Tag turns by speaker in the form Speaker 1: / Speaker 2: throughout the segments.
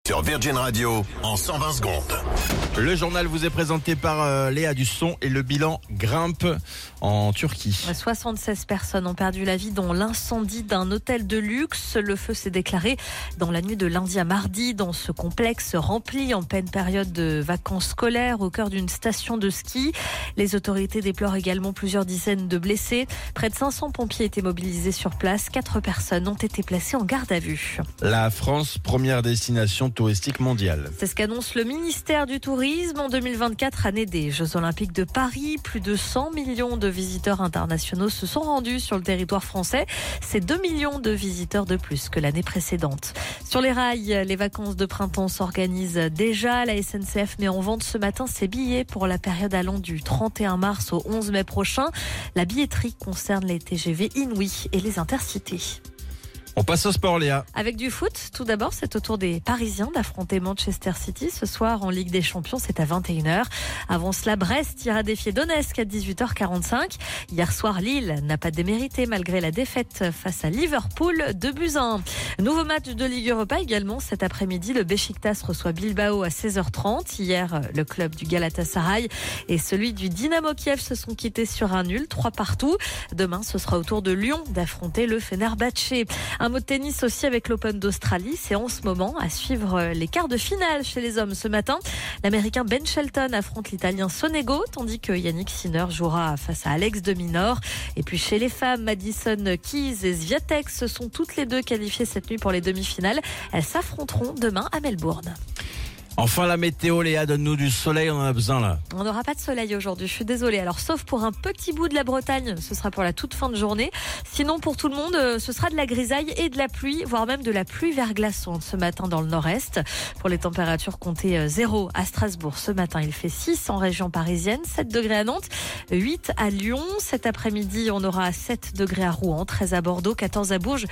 Speaker 1: Sur Virgin Radio en 120 secondes.
Speaker 2: Le journal vous est présenté par Léa Dusson et le bilan grimpe en Turquie.
Speaker 3: 76 personnes ont perdu la vie dans l'incendie d'un hôtel de luxe. Le feu s'est déclaré dans la nuit de lundi à mardi dans ce complexe rempli en pleine période de vacances scolaires au cœur d'une station de ski. Les autorités déplorent également plusieurs dizaines de blessés. Près de 500 pompiers étaient mobilisés sur place. 4 personnes ont été placées en garde à vue.
Speaker 2: La France, première destination touristique mondiale.
Speaker 3: C'est ce qu'annonce le ministère du Tourisme en 2024, année des Jeux Olympiques de Paris. Plus de 100 millions de visiteurs internationaux se sont rendus sur le territoire français. C'est 2 millions de visiteurs de plus que l'année précédente. Sur les rails, les vacances de printemps s'organisent déjà. La SNCF met en vente ce matin ses billets pour la période allant du 31 mars au 11 mai prochain. La billetterie concerne les TGV Inouï et les Intercités.
Speaker 2: On passe au sport, Léa.
Speaker 3: Avec du foot, tout d'abord, c'est au tour des Parisiens d'affronter Manchester City. Ce soir, en Ligue des Champions, c'est à 21h. Avant cela, Brest ira défier Donetsk à 18h45. Hier soir, Lille n'a pas démérité malgré la défaite face à Liverpool 2-1. Nouveau match de Ligue Europa également. Cet après-midi, le Beşiktaş reçoit Bilbao à 16h30. Hier, le club du Galatasaray et celui du Dynamo Kiev se sont quittés sur un nul, 3-3. Demain, ce sera au tour de Lyon d'affronter le Fenerbahçe. Un mot de tennis aussi avec l'Open d'Australie. C'est en ce moment à suivre les quarts de finale chez les hommes ce matin. L'Américain Ben Shelton affronte l'Italien Sonego, tandis que Yannick Sinner jouera face à Alex de Minaur. Et puis chez les femmes, Madison Keys et Swiatek se sont toutes les deux qualifiées cette nuit pour les demi-finales. Elles s'affronteront demain à Melbourne.
Speaker 2: Enfin la météo, Léa, donne-nous du soleil, on en a besoin là.
Speaker 3: On n'aura pas de soleil aujourd'hui, je suis désolée. Alors sauf pour un petit bout de la Bretagne, ce sera pour la toute fin de journée. Sinon pour tout le monde, ce sera de la grisaille et de la pluie, voire même de la pluie verglaçante ce matin dans le nord-est. Pour les températures, comptez 0 à Strasbourg. Ce matin, il fait 6 en région parisienne, 7 degrés à Nantes, 8 à Lyon. Cet après-midi, on aura 7 degrés à Rouen, 13 à Bordeaux, 14 à Bourges,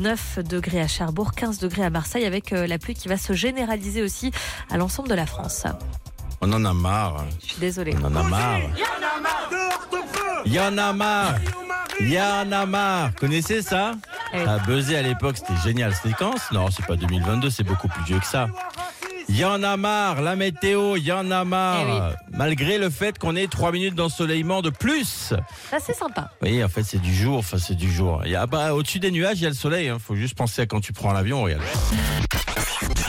Speaker 3: 9 degrés à Cherbourg, 15 degrés à Marseille avec la pluie qui va se généraliser aussi à l'ensemble de la France.
Speaker 2: On en a marre.
Speaker 3: Je suis désolée.
Speaker 2: On en a marre. Il y en a marre. Il y en a marre. Connaissez ça?
Speaker 3: Oui.
Speaker 2: Ça a buzzé à l'époque, c'était génial. C'était quand? Non, c'est pas 2022, c'est beaucoup plus vieux que ça. Il y en a marre, la météo, il y en a marre. Malgré le fait qu'on ait 3 minutes d'ensoleillement de plus.
Speaker 3: Ça, c'est sympa.
Speaker 2: Oui, en fait, c'est du jour. Enfin, c'est du jour. Au-dessus des nuages, il y a le soleil. Faut juste penser à quand tu prends l'avion, regarde.